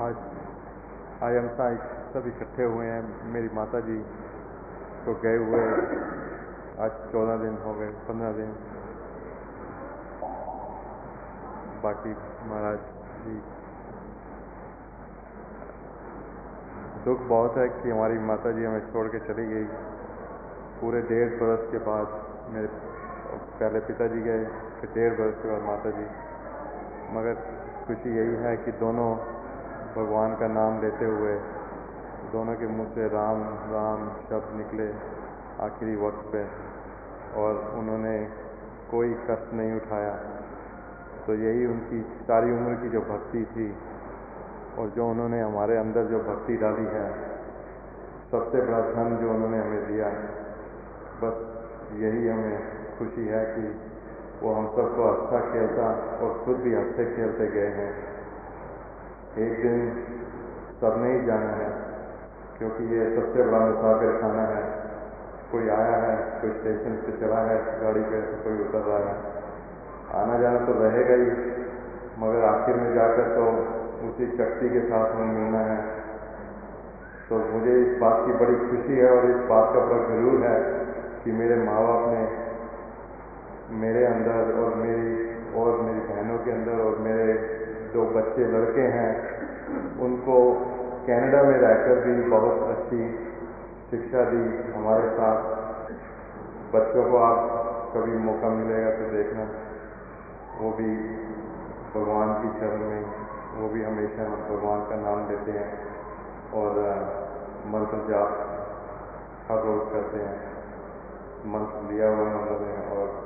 आज अहिंसा सब इकट्ठे हुए हैं। मेरी माता जी को गए हुए आज 14 दिन हो गए, 15 दिन। बाकी महाराज जी, दुख बहुत है कि हमारी माता जी हमें छोड़ के चली गई पूरे 1.5 बरस के बाद। मेरे पहले पिताजी गए, फिर 1.5 बरस के बाद माता जी। मगर खुशी यही है कि दोनों भगवान का नाम लेते हुए दोनों के मुंह से राम राम शब्द निकले आखिरी वक्त पे, और उन्होंने कोई कष्ट नहीं उठाया। तो यही उनकी सारी उम्र की जो भक्ति थी और जो उन्होंने हमारे अंदर जो भक्ति डाली है, सबसे बड़ा धन जो उन्होंने हमें दिया, बस यही हमें खुशी है कि वो हम सबको अच्छा खेलता और खुद भी हंसते खेलते गए हैं। एक दिन सबने ही जाना है, क्योंकि ये सबसे बड़ा मुसाफिर खाना है। कोई आया है, कोई स्टेशन पे चला है गाड़ी पे, तो कोई उतर रहा है। आना जाना तो रहेगा ही, मगर आखिर में जाकर तो उसी चकती के साथ हमें मिलना है। तो मुझे इस बात की बड़ी खुशी है और इस बात का बड़ा गरूर है कि मेरे माँ बाप ने मेरे अंदर और मेरी बहनों के अंदर और मेरे 2 बच्चे लड़के हैं, उनको कनाडा में रहकर भी बहुत अच्छी शिक्षा दी। हमारे साथ बच्चों को आप कभी मौका मिलेगा तो देखना, वो भी भगवान की शरण में, वो भी हमेशा भगवान का नाम लेते हैं और मंत्र जाप हर रोज करते हैं। मंत्र लिया हुआ है उन्होंने, और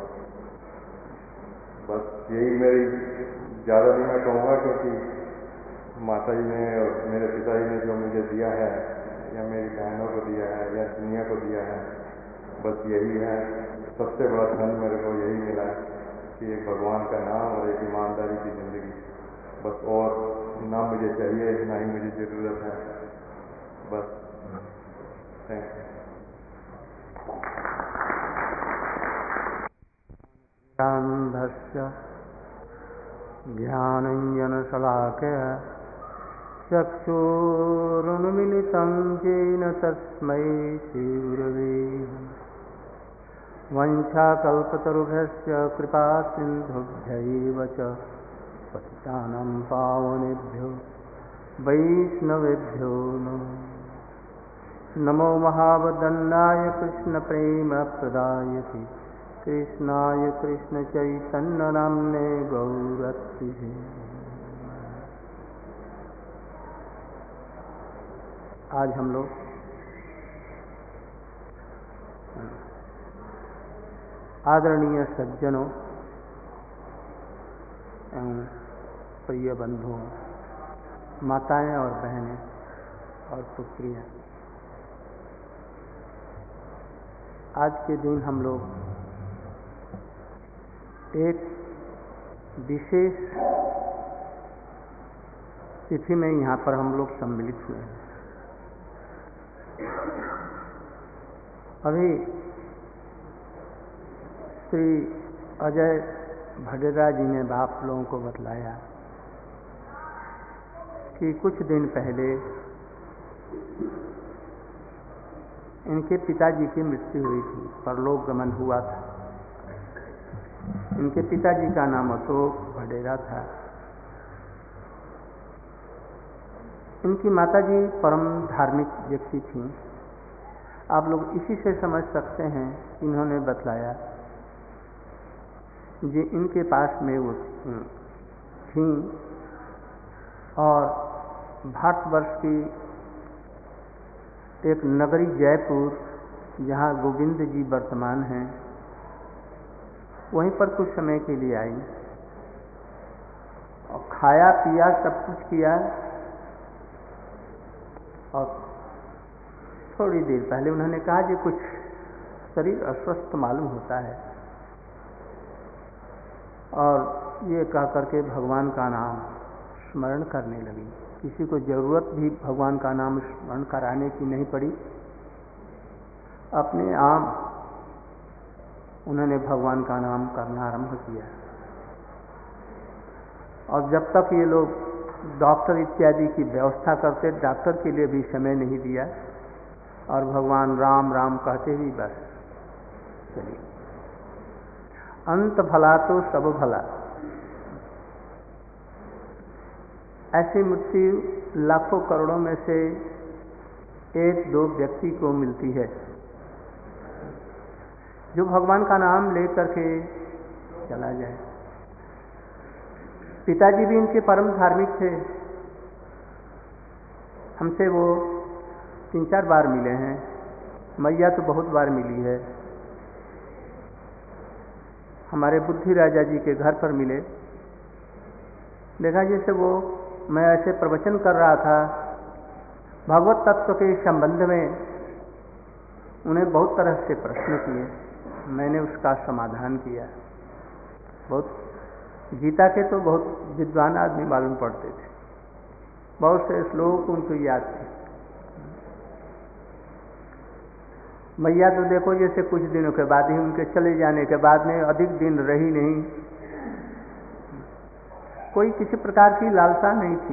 बस यही मेरी, ज़्यादा नहीं मैं कहूँगा, क्योंकि माता जी ने और मेरे पिताजी ने जो मुझे दिया है, या मेरी बहनों को दिया है, या दुनिया को दिया है, बस यही है। सबसे बड़ा धन मेरे को यही मिला है कि एक भगवान का नाम और एक ईमानदारी की ज़िंदगी, बस। और ना मुझे चाहिए, ना ही मुझे ज़रूरत है, बस। Thank you. अंधस्य ज्ञानञ्जनशलाकया चक्षुरुन्मिलितं येन तस्मै श्रीगुरवे वञ्चाकल्पतरुभ्यश्च कृपासिन्धुभ्यैव च पतितानां पावनेभ्यो वैष्णवेभ्यो नमो महावदन्नाय कृष्णप्रेमप्रदायते कृष्णाय कृष्णचैतन्यनाम्ने गौरत्रिहे। आज हम लोग आदरणीय सज्जनों एवं प्रिय बंधुओं, माताएं और बहनें और पुत्रियां, आज के दिन हम लोग एक विशेष तिथि में यहाँ पर हम लोग सम्मिलित हुए हैं। अभी श्री अजय भडेरा जी ने आप लोगों को बतलाया कि कुछ दिन पहले इनके पिताजी की मृत्यु हुई थी, परलोक गमन हुआ था। इनके पिताजी का नाम अशोक भडेरा था। इनकी माताजी परम धार्मिक व्यक्ति थीं। आप लोग इसी से समझ सकते हैं, इन्होंने बतलाया जी इनके पास में वो थीं और भारतवर्ष की एक नगरी जयपुर, जहाँ गोविंद जी वर्तमान हैं, वहीं पर कुछ समय के लिए आई और खाया पिया सब कुछ किया, और थोड़ी देर पहले उन्होंने कहा कि कुछ शरीर अस्वस्थ मालूम होता है, और ये कह करके भगवान का नाम स्मरण करने लगी। किसी को जरूरत भी भगवान का नाम स्मरण कराने की नहीं पड़ी, अपने आप उन्होंने भगवान का नाम करना आरंभ किया। और जब तक ये लोग डॉक्टर इत्यादि की व्यवस्था करते, डॉक्टर के लिए भी समय नहीं दिया, और भगवान राम राम कहते ही बस चलिए। अंत भला तो सब भला। ऐसी मृत्यु लाखों करोड़ों में से एक दो व्यक्ति को मिलती है जो भगवान का नाम लेकर के चला जाए। पिताजी भी इनके परम धार्मिक थे। हमसे वो 3-4 बार मिले हैं, मैया तो बहुत बार मिली है। हमारे बुद्धि राजा जी के घर पर मिले, देखा जैसे वो, मैं ऐसे प्रवचन कर रहा था भागवत तत्व के संबंध में, उन्हें बहुत तरह से प्रश्न किए, मैंने उसका समाधान किया। बहुत गीता के तो बहुत विद्वान आदमी मालूम पड़ते थे, बहुत से श्लोक उनको याद थे। मैया तो देखो जैसे कुछ दिनों के बाद ही, उनके चले जाने के बाद में अधिक दिन रही नहीं, कोई किसी प्रकार की लालसा नहीं थी।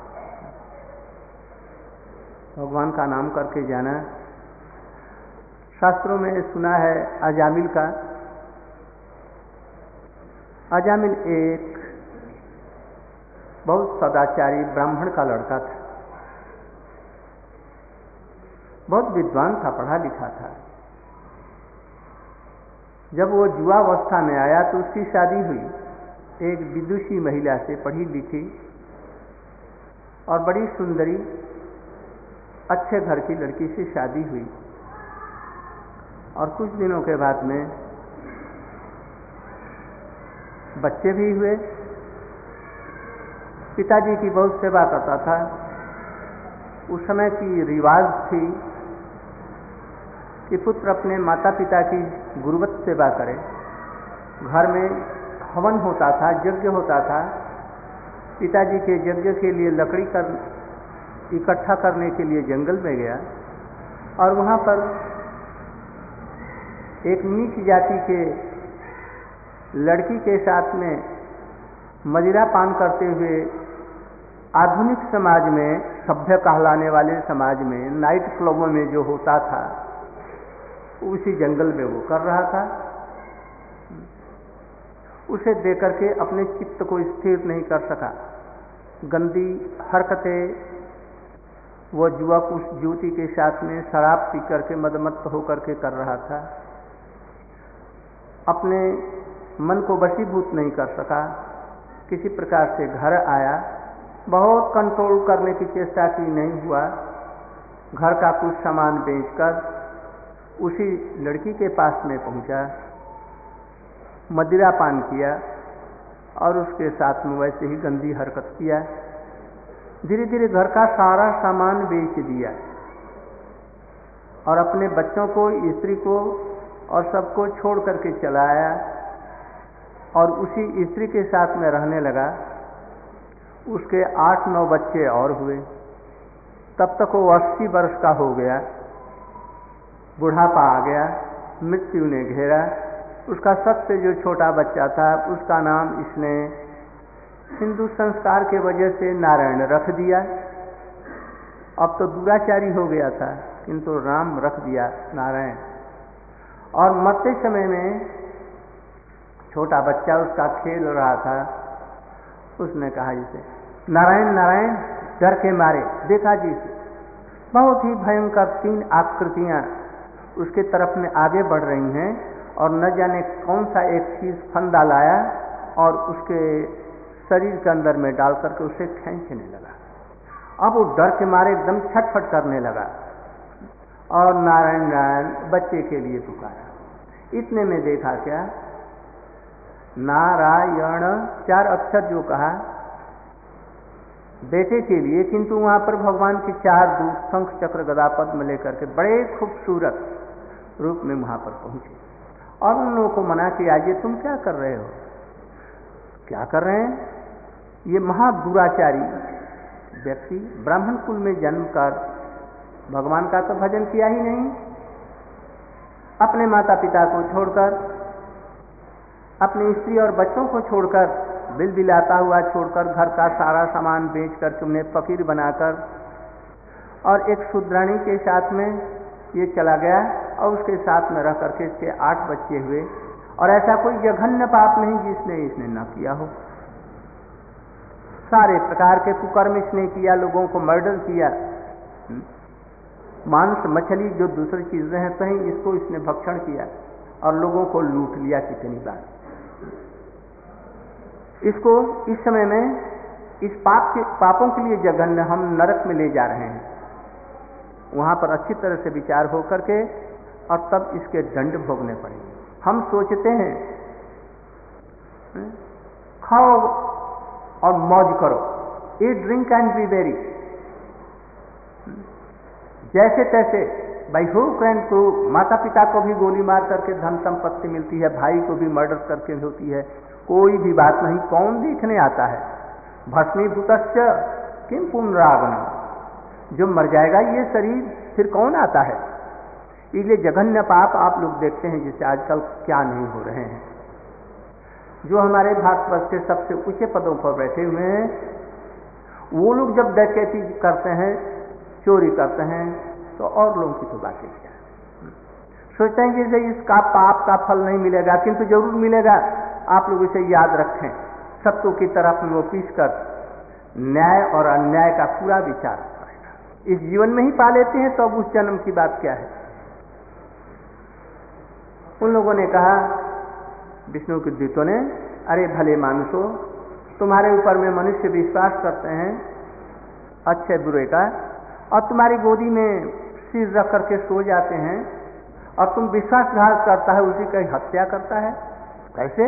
भगवान का नाम करके जाना। शास्त्रों में सुना है अजामिल का, अजामिल एक बहुत सदाचारी ब्राह्मण का लड़का था, बहुत विद्वान था, पढ़ा लिखा था। जब वो युवावस्था में आया तो उसकी शादी हुई एक विदुषी महिला से, पढ़ी लिखी और बड़ी सुंदरी अच्छे घर की लड़की से शादी हुई। और कुछ दिनों के बाद में बच्चे भी हुए। पिताजी की बहुत सेवा करता था। उस समय की रिवाज थी कि पुत्र अपने माता पिता की गुरुवत सेवा करे। घर में हवन होता था, यज्ञ होता था। पिताजी के यज्ञ के लिए लकड़ी इकट्ठा करने के लिए जंगल में गया और वहाँ पर एक नीच जाति के लड़की के साथ में मदिरा पान करते हुए आधुनिक समाज में, सभ्य कहलाने वाले समाज में, नाइट क्लबों में जो होता था उसी जंगल में वो कर रहा था। उसे देख करके अपने चित्त को स्थिर नहीं कर सका। गंदी हरकतें वो युवक उस युवती के साथ में शराब पी करके मदमत्त होकर के कर रहा था। अपने मन को वशीभूत नहीं कर सका। किसी प्रकार से घर आया, बहुत कंट्रोल करने की चेष्टा की, नहीं हुआ। घर का कुछ सामान बेचकर उसी लड़की के पास में पहुंचा, मदिरा पान किया और उसके साथ में वैसे ही गंदी हरकत किया। धीरे धीरे घर का सारा सामान बेच दिया और अपने बच्चों को, स्त्री को और सबको छोड़ करके चला आया और उसी स्त्री के साथ में रहने लगा। उसके 8-9 बच्चे और हुए। तब तक वो 80 वर्ष का हो गया। बुढ़ापा आ गया, मृत्यु ने घेरा। उसका सबसे जो छोटा बच्चा था उसका नाम इसने हिंदू संस्कार के वजह से नारायण रख दिया। अब तो दुराचारी हो गया था, किंतु राम रख दिया, नारायण। और मरते समय में छोटा बच्चा उसका खेल रहा था, उसने कहा जिसे नारायण नारायण, डर के मारे देखा जी बहुत ही भयंकर 3 आकृतियां उसके तरफ में आगे बढ़ रही हैं और न जाने कौन सा एक चीज फंदा लाया और उसके शरीर के अंदर में डाल करके उसे खींचने लगा। अब वो डर के मारे एकदम छटफट करने लगा और नारायण नारायण बच्चे के लिए पुकारा। इतने में देखा क्या, नारायण 4 अक्षर जो कहा बेटे के लिए, किंतु वहां पर भगवान के 4 दूत शंख चक्र गदा पद्म लेकर के बड़े खूबसूरत रूप में वहां पर पहुंचे और उन लोगों को मना किया, ये तुम क्या कर रहे हो? क्या कर रहे हैं? ये महादुराचारी व्यक्ति ब्राह्मण कुल में जन्म कर भगवान का तो भजन किया ही नहीं, अपने माता पिता को छोड़कर, अपनी स्त्री और बच्चों को छोड़कर बिल बिलाता हुआ छोड़कर घर का सारा सामान बेचकर तुमने फकीर बनाकर और एक शूद्राणी के साथ में ये चला गया और उसके साथ में रह करके इसके 8 बच्चे हुए, और ऐसा कोई जघन्य पाप नहीं जिसने इसने न किया हो। सारे प्रकार के कुकर्म इसने किया, लोगों को मर्डर किया, मांस मछली जो दूसरी चीजें हैं कहीं इसको इसने भक्षण किया और लोगों को लूट लिया कितनी बार। इसको इस समय में इस पापों के लिए जघन्य हम नरक में ले जा रहे हैं। वहां पर अच्छी तरह से विचार हो करके और तब इसके दंड भोगने पड़ेंगे। हम सोचते हैं खाओ और मौज करो, eat drink and be very, जैसे तैसे बाई हुक एंड क्रूक। माता पिता को भी गोली मार करके धन संपत्ति मिलती है, भाई को भी मर्डर करके होती है, कोई भी बात नहीं। कौन देखने आता है? भस्मीभूतस्य किम पुनरागमनम, जो मर जाएगा ये शरीर फिर कौन आता है? इसलिए जघन्य पाप आप लोग देखते हैं जिससे आजकल क्या नहीं हो रहे हैं। जो हमारे भारतवर्ष के सबसे ऊंचे पदों पर बैठे हुए हैं वो लोग जब डकैती करते हैं, चोरी करते हैं, तो और लोगों की तो बातें क्या है। सोचते हैं जैसे इसका पाप का फल नहीं मिलेगा, किंतु जरूर मिलेगा। आप लोग इसे याद रखें, सत्यों की तरफ वो पीस कर न्याय और अन्याय का पूरा विचार करेगा। इस जीवन में ही पा लेते हैं तो अब उस जन्म की बात क्या है। उन लोगों ने कहा, विष्णु के दूतों ने, अरे भले मानुषो, तुम्हारे ऊपर में मनुष्य विश्वास करते हैं अच्छे बुरे का, और तुम्हारी गोदी में सिर रख करके सो जाते हैं, और तुम विश्वासघात करता है, उसी की हत्या करता है। कैसे?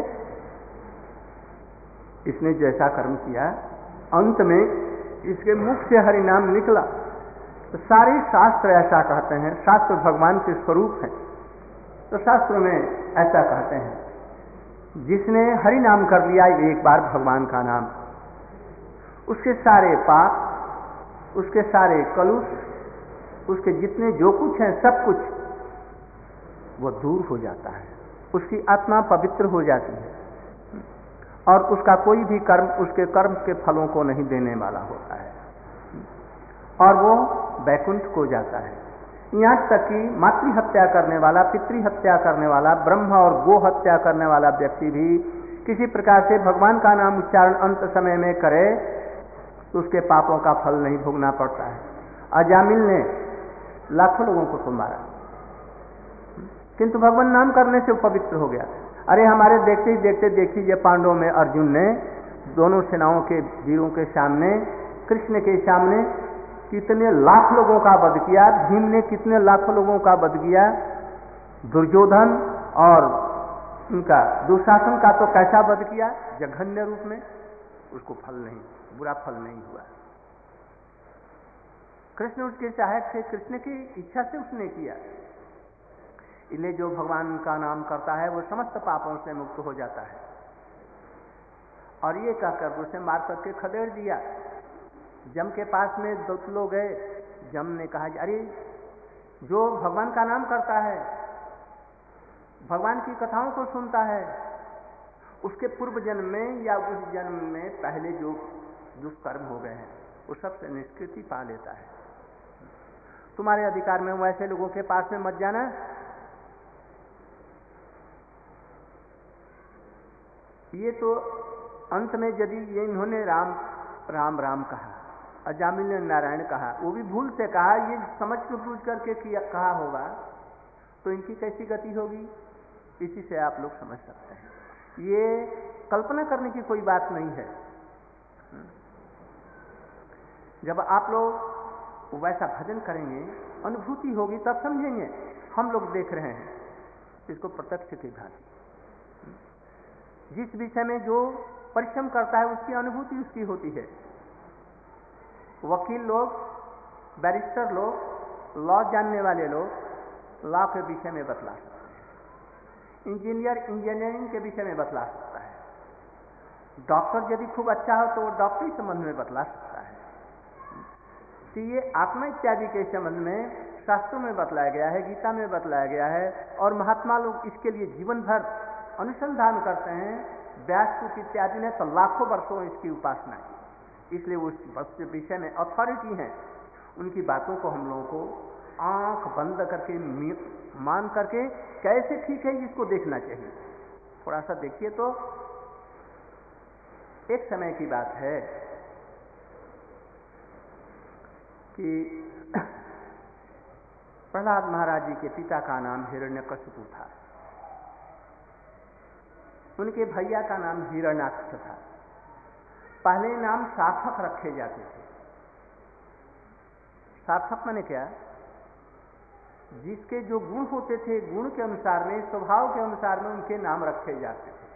इसने जैसा कर्म किया, अंत में इसके मुख से हरि नाम निकला। तो सारे शास्त्र ऐसा कहते हैं, शास्त्र भगवान के स्वरूप हैं। तो शास्त्र में ऐसा कहते हैं, जिसने हरि नाम कर लिया एक बार भगवान का नाम, उसके सारे पाप, उसके सारे कलुष, उसके जितने जो कुछ है सब कुछ वो दूर हो जाता है। उसकी आत्मा पवित्र हो जाती है और उसका कोई भी कर्म उसके कर्म के फलों को नहीं देने वाला होता है, और वो वैकुंठ को जाता है। यहाँ तक कि मातृ हत्या करने वाला, पितृ हत्या करने वाला, ब्रह्म और गो हत्या करने वाला व्यक्ति भी किसी प्रकार से भगवान का नाम उच्चारण अंत समय में करे तो उसके पापों का फल नहीं भोगना पड़ता है। अजामिल ने लाखों लोगों को तो मारा, किंतु भगवान नाम करने से वो पवित्र हो गया। अरे हमारे देखते ही देखते देखिए पांडवों में अर्जुन ने दोनों सेनाओं के वीरों के सामने, कृष्ण के सामने कितने लाख लोगों का वध किया, भीम ने कितने लाखों लोगों का वध किया, दुर्योधन और उनका दुशासन का तो कैसा वध किया जघन्य रूप में, उसको फल नहीं, बुरा फल नहीं हुआ। कृष्ण उसके सहायक थे, कृष्ण की इच्छा से उसने किया। इसलिए जो भगवान का नाम करता है वो समस्त पापों से मुक्त हो जाता है। और ये कहकर उसे मार करके खदेड़ दिया। जम के पास में 2 लोग गए, जम ने कहा, अरे जो भगवान का नाम करता है, भगवान की कथाओं को सुनता है, उसके पूर्व जन्म में या उस जन्म में पहले जो दुष्कर्म हो गए हैं वो सबसे निष्कृति पा लेता है। तुम्हारे अधिकार में वैसे लोगों के पास में मत जाना। ये तो अंत में यदि ये इन्होंने राम राम राम कहा, अजामिल ने नारायण कहा, वो भी भूल से कहा, ये समझ के बूझ करके किया कहा होगा तो इनकी कैसी गति होगी, इसी से आप लोग समझ सकते हैं। ये कल्पना करने की कोई बात नहीं है। जब आप लोग वैसा भजन करेंगे, अनुभूति होगी, तब समझेंगे। हम लोग देख रहे हैं इसको प्रत्यक्ष की भांति। जिस विषय में जो परिश्रम करता है उसकी अनुभूति उसकी होती है। वकील लोग, बैरिस्टर लोग, लॉ जानने वाले लोग लॉ के विषय में बतला सकते हैं। इंजीनियर इंजीनियरिंग के विषय में बतला सकता है। डॉक्टर यदि खूब अच्छा हो तो वो डॉक्टरी संबंध में बतला सकता है। तो ये आत्मा इत्यादि के संबंध में शास्त्रों में बतलाया गया है, गीता में बतलाया गया है, और महात्मा लोग इसके लिए जीवन भर अनुसंधान करते हैं, व्याससूत इत्यादि ने तो लाखों वर्षों इसकी उपासना की, इसलिए उस विषय में अथॉरिटी हैं। उनकी बातों को हम लोगों को आंख बंद करके मान करके कैसे ठीक है इसको देखना चाहिए। थोड़ा सा देखिए तो एक समय की बात है कि प्रहलाद महाराज जी के पिता का नाम हिरण्यकशिपु था, उनके भैया का नाम हिरण्याक्ष था। पहले नाम सार्थक रखे जाते थे। सार्थक माने क्या? जिसके जो गुण होते थे, गुण के अनुसार में, स्वभाव के अनुसार में उनके नाम रखे जाते थे।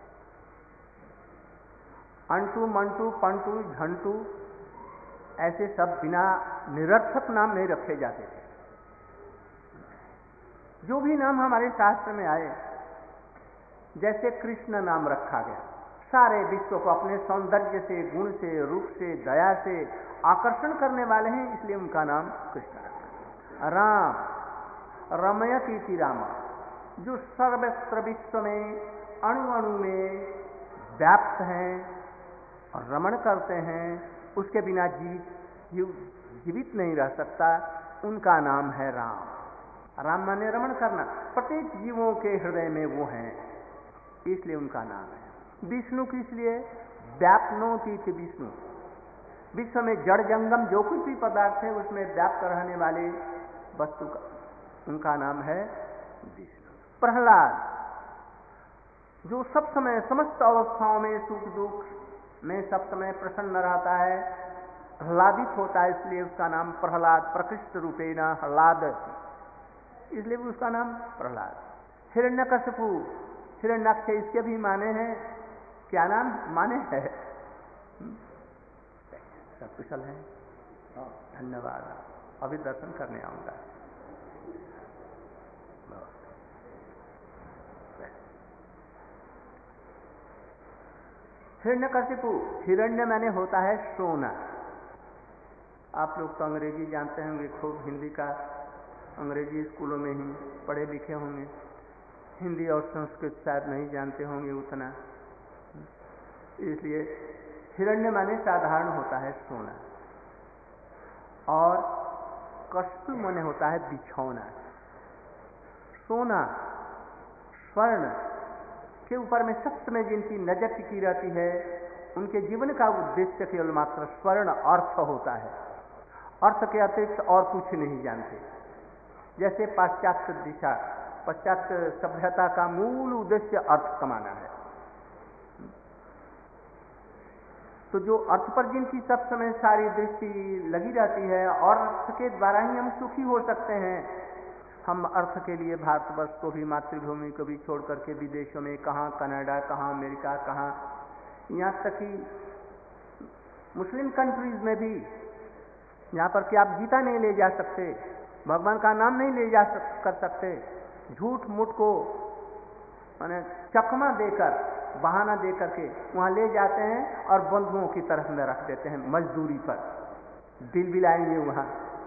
अंटू, मंटू, पंटू, झंटू ऐसे सब बिना निरर्थक नाम नहीं रखे जाते थे। जो भी नाम हमारे शास्त्र में आए, जैसे कृष्ण नाम रखा गया, सारे विश्व को अपने सौंदर्य से, गुण से, रूप से, दया से आकर्षण करने वाले हैं, इसलिए उनका नाम कृष्ण रखा। राम, रमयतीति रामा, जो सर्वत्र विश्व में अणु अणु में व्याप्त हैं और रमण करते हैं, उसके बिना जीवित नहीं रह सकता, उनका नाम है राम। राम माने रमण करना, प्रत्येक जीवों के हृदय में वो हैं, इसलिए उनका नाम है। विष्णु किस लिए? व्याप्नोतीति विष्णु, विश्व में जड़ जंगम जो कुछ भी पदार्थ है उसमें व्याप्त रहने वाले वस्तु का उनका नाम है विष्णु। प्रहलाद, जो सब समय समस्त अवस्थाओं में सुख दुख में सब समय प्रसन्न रहता है, प्रहलादित होता है, इसलिए उसका नाम प्रहलाद, प्रकृष्ट रूपेण ह्लाद, इसलिए भी उसका नाम प्रहलाद। हिरण्यकशिपु, हिरण्याक्ष, इसके भी माने हैं। क्या नाम माने है? सब कुशल है। धन्यवाद, अभी दर्शन करने आऊंगा। हिरण्यकशिपु, हिरण्य माने होता है सोना। आप लोग तो अंग्रेजी जानते होंगे खूब, हिंदी का अंग्रेजी स्कूलों में ही पढ़े लिखे होंगे, हिंदी और संस्कृत शायद नहीं जानते होंगे उतना, इसलिए हिरण्य माने साधारण होता है सोना, और कशिपु माने होता है बिछौना। सोना, स्वर्ण के ऊपर में सब समय जिनकी नजर टिकी रहती है, उनके जीवन का उद्देश्य केवल मात्र स्वर्ण अर्थ होता है, अर्थ के अतिरिक्त और कुछ नहीं जानते। जैसे पाश्चात्य दिशा, पाश्चात्य सभ्यता का मूल उद्देश्य अर्थ कमाना है, तो जो अर्थ पर जिनकी सब समय सारी दृष्टि लगी रहती है, और अर्थ के द्वारा ही हम सुखी हो सकते हैं। हम अर्थ के लिए भारतवर्ष को भी, मातृभूमि को भी छोड़ करके विदेशों में, कहाँ कनाडा, कहाँ अमेरिका, कहाँ, यहाँ तक कि मुस्लिम कंट्रीज में भी, यहाँ पर कि आप गीता नहीं ले जा सकते, भगवान का नाम नहीं ले जा कर सकते, झूठ मूठ को माने चकमा देकर, बहाना दे करके वहाँ ले जाते हैं और बंधुओं की तरफ में रख देते हैं मजदूरी पर, दिल बिलाएंगे वहाँ।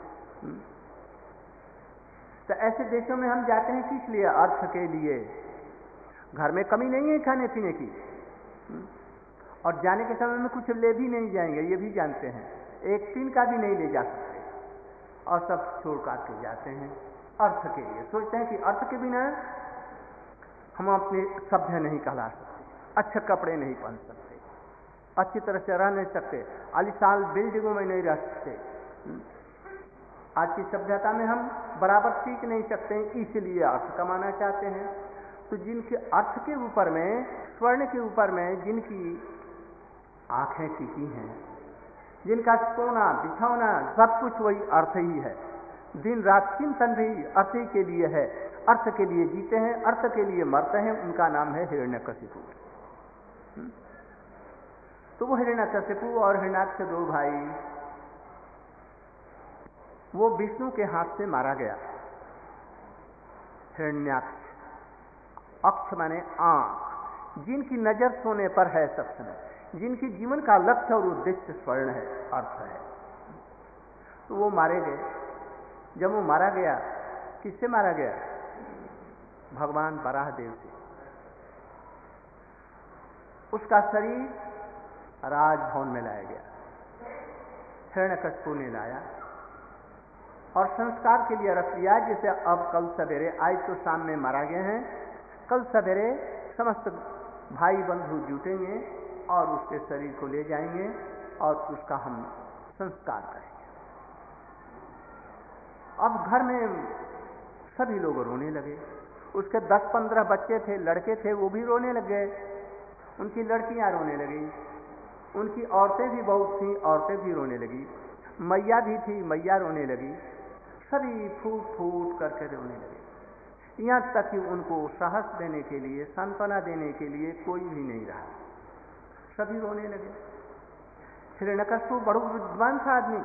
तो ऐसे देशों में हम जाते हैं किस लिए? अर्थ के लिए। घर में कमी नहीं है खाने पीने की, और जाने के समय में कुछ ले भी नहीं जाएंगे, ये भी जानते हैं, एक टीन का भी नहीं ले जा सकते, और सब छोड़ काट के जाते हैं अर्थ के लिए। सोचते हैं कि अर्थ के बिना हम अपने सभ्य नहीं कहला सकते, अच्छे कपड़े नहीं पहन सकते, अच्छी तरह से रह नहीं सकते, आलीशान बिल्डिंगों में नहीं रह सकते, आज की सभ्यता में हम बराबर सीख नहीं सकते, इसलिए अर्थ कमाना चाहते हैं। तो जिनके अर्थ के ऊपर में, स्वर्ण के ऊपर में जिनकी आंखें टिकी हैं, जिनका सोना बिछौना सब कुछ वही अर्थ ही है, दिन रात चिंतन भी अर्थ ही के लिए है, अर्थ के लिए जीते हैं, अर्थ के लिए मरते हैं, उनका नाम है हिरण्यकशिपु। तो वो हिरण्यकशिपु और हिरण्याक्ष दो भाई, वो विष्णु के हाथ से मारा गया। हिरण्याक्ष, अक्ष माने आंख, जिनकी नजर सोने पर है सब समय, जिनकी जीवन का लक्ष्य और उद्देश्य स्वर्ण है, अर्थ है, तो वो मारे गए। जब वो मारा गया, किससे मारा गया? भगवान वराह देव से। उसका शरीर राजभवन में लाया गया। हिरण्यकशिपु ने लाया और संस्कार के लिए रख दिया। जैसे अब कल सवेरे, आज तो शाम में मारा गए हैं, कल सवेरे समस्त भाई बंधु जुटेंगे और उसके शरीर को ले जाएंगे और उसका हम संस्कार करेंगे। अब घर में सभी लोग रोने लगे। उसके 10-15 बच्चे थे, लड़के थे, वो भी रोने लगे। उनकी लड़कियां रोने लगी, उनकी औरतें भी बहुत थीं, औरतें भी रोने लगी। मैया भी थी, मैया रोने लगी। सभी फूट फूट करके रोने लगे। यहाँ तक कि उनको साहस देने के लिए, सांत्वना देने के लिए कोई भी नहीं रहा। सभी रोने लगे। हिरण्यकशिपु बड़ा विद्वान था आदमी,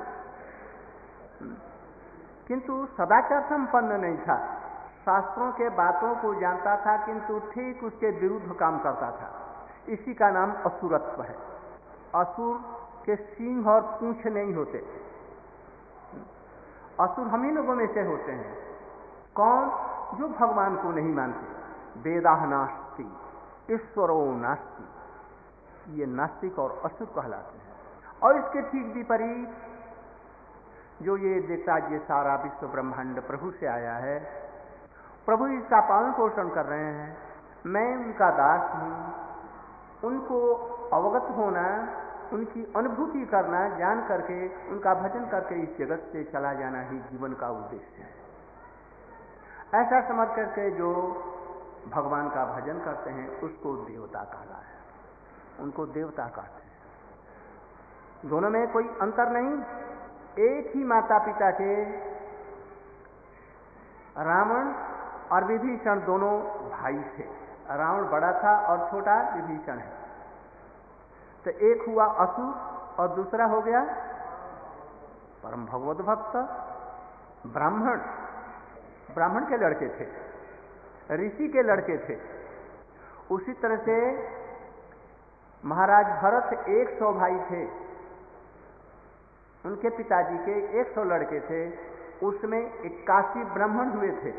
किंतु सदाचार संपन्न नहीं था। शास्त्रों के बातों को जानता था, किंतु ठीक उसके विरुद्ध काम करता था। इसी का नाम असुरत्व है। असुर के सींग और पूंछ नहीं होते। असुर हम ही लोगों में से होते हैं। कौन? जो भगवान को नहीं मानते। वेदाह नास्ति, ईश्वरो नास्ति, ये नास्तिक और असुर कहलाते हैं। और इसके ठीक विपरीत जो ये देखता, ये सारा विश्व ब्रह्मांड प्रभु से आया है, प्रभु इसका पालन पोषण कर रहे हैं, मैं उनका दास हूं। उनको अवगत होना, उनकी अनुभूति करना, जान करके उनका भजन करके इस जगत से चला जाना ही जीवन का उद्देश्य है। ऐसा समझ करके जो भगवान का भजन करते हैं उसको देवता कहला है, उनको देवता कहते हैं। दोनों में कोई अंतर नहीं। एक ही माता पिता के रावण और विभीषण दोनों भाई थे। रावण बड़ा था और छोटा विभीषण है। तो एक हुआ असुर और दूसरा हो गया परम भगवत भक्त ब्राह्मण। ब्राह्मण के लड़के थे, ऋषि के लड़के थे। उसी तरह से महाराज भरत 100 भाई थे, उनके पिताजी के 100 लड़के थे, उसमें 81 ब्राह्मण हुए थे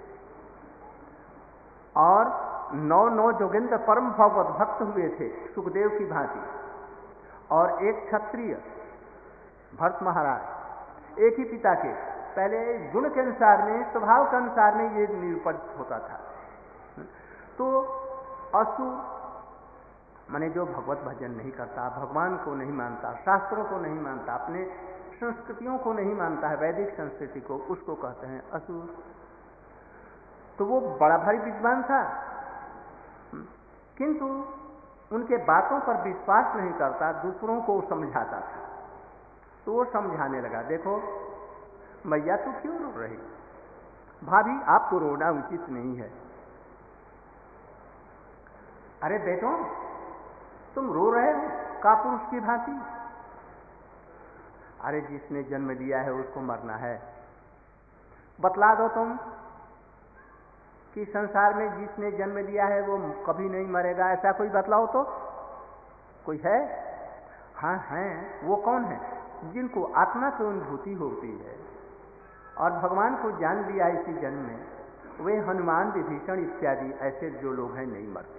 और 9 जोगेंद्र परम भगवत भक्त हुए थे सुखदेव की भांति, और एक क्षत्रिय भरत महाराज। एक ही पिता के, पहले गुण के अनुसार में, स्वभाव के अनुसार में ये निरूपित होता था। तो असुर माने जो भगवत भजन नहीं करता, भगवान को नहीं मानता, शास्त्रों को नहीं मानता, अपने संस्कृतियों को नहीं मानता है, वैदिक संस्कृति को, उसको कहते हैं असुर। तो वो बड़ा भारी विद्वान था, किंतु उनके बातों पर विश्वास नहीं करता, दूसरों को समझाता था। तो वो समझाने लगा, देखो मैया तू क्यों रो रही? भाभी आपको रोना उचित नहीं है। अरे बेटो तुम रो रहे हो कापुरुष की भांति। अरे जिसने जन्म लिया है उसको मरना है। बतला दो तुम कि संसार में जिसने जन्म लिया है वो कभी नहीं मरेगा, ऐसा कोई बतलाओ तो। कोई है? हाँ है। वो कौन है? जिनको आत्मा की अनुभूति होती है और भगवान को जान लिया इसी जन्म में, वे हनुमान, विभीषण इत्यादि ऐसे जो लोग हैं नहीं मरते।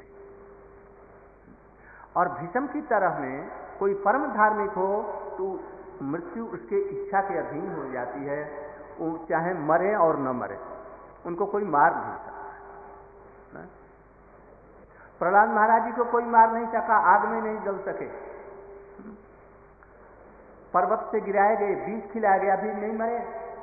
और भीष्म की तरह में कोई परम धार्मिक हो तो मृत्यु उसके इच्छा के अधीन हो जाती है, वो चाहे मरे और न मरे, उनको कोई मार नहीं सकता। प्रहलाद महाराज जी को कोई मार नहीं सका, आग में नहीं जल सके, पर्वत से गिराए गए, बीज खिलाया गया, भी नहीं मरे।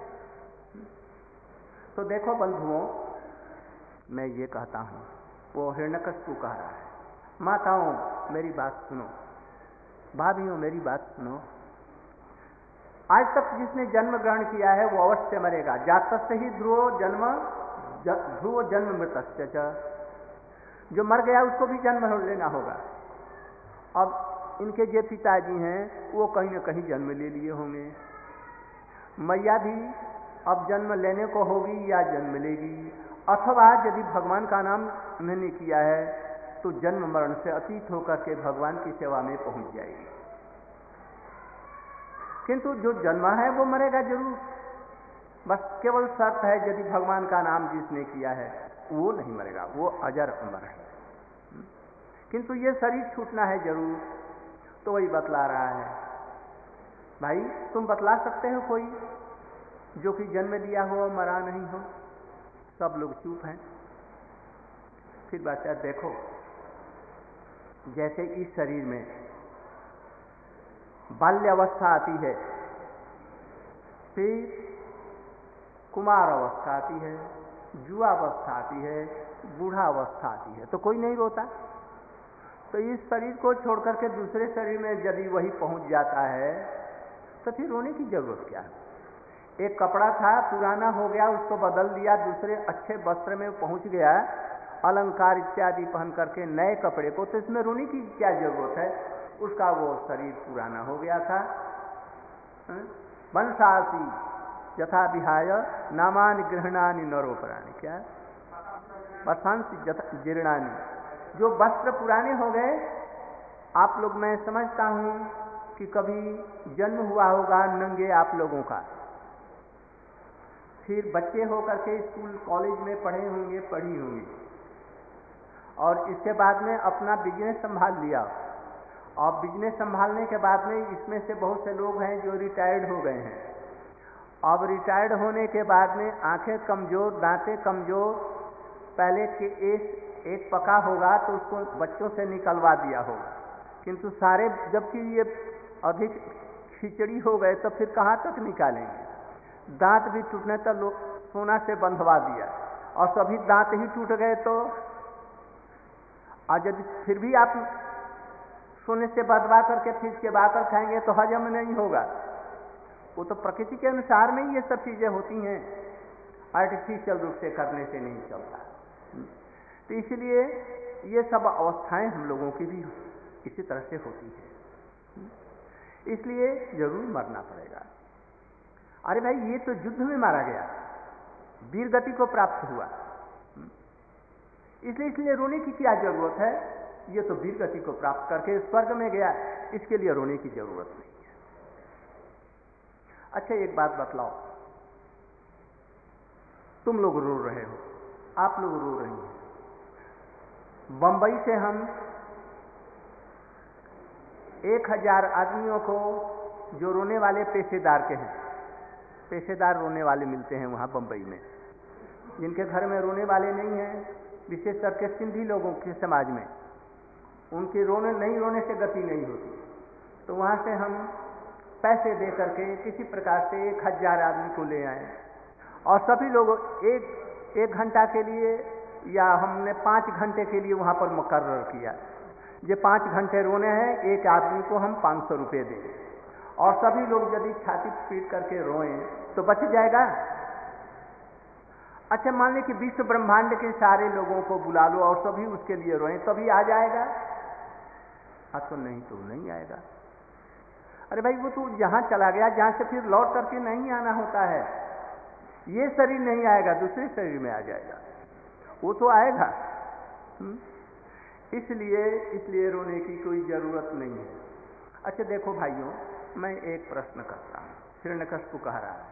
तो देखो बंधुओं, मैं ये कहता हूं, वो हिरण्यकशिपु कह रहा है, माताओं मेरी बात सुनो, भाभियों मेरी बात सुनो। आज तक जिसने जन्म ग्रहण किया है वो अवश्य मरेगा। जातस्य ही ध्रुव जन्म मृतस्य च। जो मर गया उसको भी जन्म लेना होगा। अब इनके जो पिताजी हैं वो कहीं न कहीं जन्म ले लिए होंगे। मैया भी अब जन्म लेने को होगी या जन्म लेगी, अथवा यदि भगवान का नाम उन्होंने किया है तो जन्म मरण से अतीत होकर के भगवान की सेवा में पहुंच जाएगी। किंतु जो जन्मा है वो मरेगा जरूर। बस केवल शर्त है, यदि भगवान का नाम जिसने किया है वो नहीं मरेगा, वो अजर अमर है। किंतु ये शरीर छूटना है जरूर। तो वही बतला रहा है, भाई तुम बतला सकते हो कोई जो कि जन्म लिया हो और मरा नहीं हो? सब लोग चुप हैं। फिर बच्चा देखो, जैसे इस शरीर में बाल्य अवस्था आती है, फिर कुमार अवस्था आती है, युवा अवस्था आती है, बूढ़ा अवस्था आती है, तो कोई नहीं रोता। तो इस शरीर को छोड़कर के दूसरे शरीर में यदि वही पहुंच जाता है तो फिर रोने की जरूरत क्या है? एक कपड़ा था, पुराना हो गया, उसको बदल दिया, दूसरे अच्छे वस्त्र में पहुंच गया, अलंकार इत्यादि पहन करके नए कपड़े को, तो इसमें रोने की क्या जरूरत है? उसका वो शरीर पुराना हो गया था। वंशासी यथा विहाय नामानि गृहणानि नरोपराणि, क्या वसांसी जीर्णानि, जो वस्त्र पुराने हो गए, आप लोग, मैं समझता हूं कि कभी जन्म हुआ होगा नंगे आप लोगों का, फिर बच्चे होकर के स्कूल कॉलेज में पढ़े होंगे, पढ़ी होंगी, और इसके बाद में अपना बिजनेस संभाल लिया, और बिजनेस संभालने के बाद में इसमें से बहुत से लोग हैं जो रिटायर्ड हो गए हैं। अब रिटायर्ड होने के बाद में आंखें कमजोर, दांतें कमजोर, पहले के एक पका होगा तो उसको बच्चों से निकलवा दिया होगा, किंतु सारे जबकि ये अधिक खिचड़ी हो गए तो फिर कहाँ तक निकालेंगे? दांत भी टूटने तक सोना से बंधवा दिया, और सभी दांत ही टूट गए तो आज यदि फिर भी आप सोने से बंधवा करके फिर चबा कर खाएंगे तो हजम नहीं होगा। वो तो प्रकृति के अनुसार में ही ये सब चीजें होती हैं, आर्टिफिशियल रूप से करने से नहीं चलता। तो इसलिए ये सब अवस्थाएं हम लोगों की भी इसी तरह से होती है, इसलिए जरूर मरना पड़ेगा। अरे भाई, ये तो युद्ध में मारा गया, वीर गति को प्राप्त हुआ, इसलिए रोने की क्या जरूरत है? ये तो वीर गति को प्राप्त करके स्वर्ग में गया, इसके लिए रोने की जरूरत नहीं है। अच्छा, एक बात बतलाओ, तुम लोग रो रहे हो, आप लोग रो रही हैं, बंबई से हम 1000 आदमियों को, जो रोने वाले पेशेदार के हैं, पेशेदार रोने वाले मिलते हैं वहाँ बंबई में, जिनके घर में रोने वाले नहीं हैं, विशेष करके सिंधी लोगों के समाज में उनके नहीं रोने से गति नहीं होती, तो वहाँ से हम पैसे दे करके किसी प्रकार से 1000 आदमी को ले आए, और सभी लोग एक घंटा के लिए, या हमने 5 घंटे के लिए वहाँ पर मुकर्रर किया, ये 5 घंटे रोने हैं, एक आदमी को हम 500 रुपये दें, और सभी लोग यदि छाती पीट करके रोएं तो बच जाएगा? अच्छा, मान लें कि विश्व ब्रह्मांड के सारे लोगों को बुला लो और सभी उसके लिए रोएं, तभी आ जाएगा? तो नहीं, तो नहीं आएगा। अरे भाई, वो तो जहां चला गया जहां से फिर लौट करके नहीं आना होता है, ये शरीर नहीं आएगा, दूसरे शरीर में आ जाएगा, वो तो आएगा। इसलिए रोने की कोई जरूरत नहीं है। अच्छा देखो भाइयों, मैं एक प्रश्न करता हूं, हिरण्यकश्यप कह रहा है,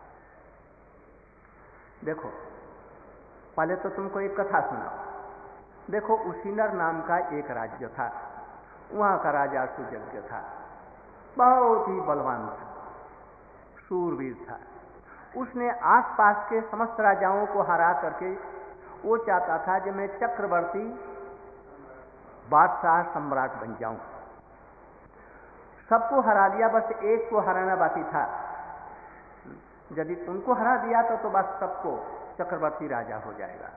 देखो पहले तो तुमको एक कथा सुनाओ। देखो, उशीनर नाम का एक राज्य था, वहां का राजा सुयज्ञ था, बहुत ही बलवान था, शूरवीर था। उसने आसपास के समस्त राजाओं को हरा करके वो चाहता था कि मैं चक्रवर्ती बादशाह सम्राट बन जाऊं। सबको हरा दिया, बस एक को हराना बाकी था। यदि उनको हरा दिया तो बस सबको चक्रवर्ती राजा हो जाएगा।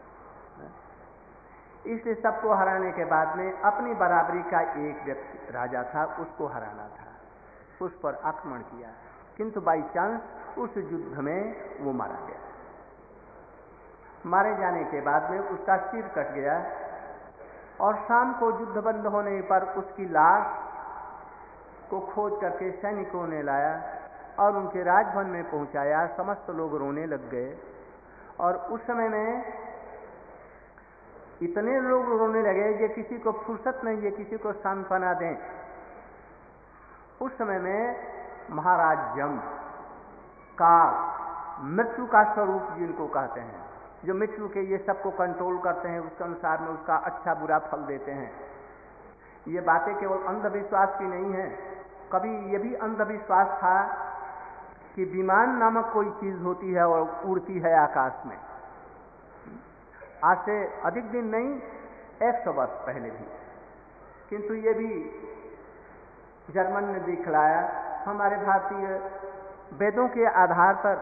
इसलिए सबको हराने के बाद में अपनी बराबरी का एक व्यक्ति राजा था, उसको हराना था, उस पर आक्रमण किया, किंतु बाई चांस उस युद्ध में वो मारा गया। मारे जाने के बाद में उसका सिर कट गया, और शाम को युद्ध बंद होने पर उसकी लाश को खोज करके सैनिकों ने लाया और उनके राजभवन में पहुंचाया। समस्त लोग रोने लग गए, और उस समय में इतने लोग रोने लगे कि किसी को फुर्सत नहीं है किसी को सांत्वना दें। उस समय में महाराज यम का मृत्यु का स्वरूप जिनको कहते हैं, जो मृत्यु के ये सबको कंट्रोल करते हैं, उसके अनुसार में उसका अच्छा बुरा फल देते हैं, ये बातें केवल अंधविश्वास की नहीं है। कभी ये भी अंधविश्वास था कि विमान नामक कोई चीज होती है और उड़ती है आकाश में। आज से अधिक दिन नहीं, 100 वर्ष पहले भी। किंतु ये भी जर्मन ने दिखलाया। हमारे भारतीय वेदों के आधार पर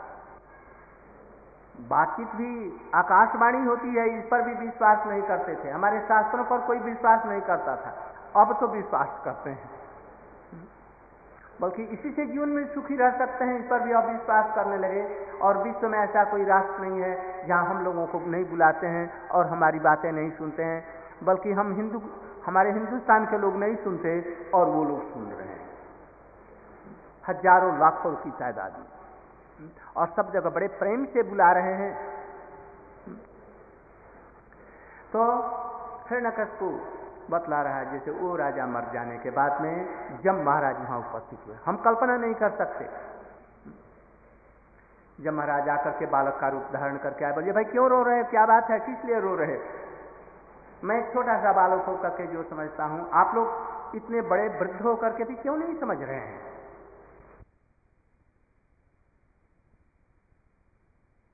बातचीत भी आकाशवाणी होती है, इस पर भी विश्वास नहीं करते थे। हमारे शास्त्रों पर कोई विश्वास नहीं करता था, अब तो विश्वास करते हैं। बल्कि इसी से जीवन में सुखी रह सकते हैं, इस पर भी अब विश्वास करने लगे। और विश्व में ऐसा कोई राष्ट्र नहीं है जहां हम लोगों को नहीं बुलाते हैं और हमारी बातें नहीं सुनते हैं, बल्कि हमारे हिंदुस्तान के लोग नहीं सुनते और वो लोग सुन रहे हैं, हजारों लाखों की तादाद में, और सब जगह बड़े प्रेम से बुला रहे हैं। तो हिरण्यकशिपु बतला रहा है, जैसे वो राजा मर जाने के बाद में जब महाराज वहां उपस्थित हुए, हम कल्पना नहीं कर सकते। जब महाराज आकर के बालक का रूप धारण करके आए, बोलिए भाई क्यों रो रहे हैं, क्या बात है, किस लिए रो रहे? मैं एक छोटा सा बालक होकर के जो समझता हूं, आप लोग इतने बड़े वृद्ध होकर के भी क्यों नहीं समझ रहे हैं?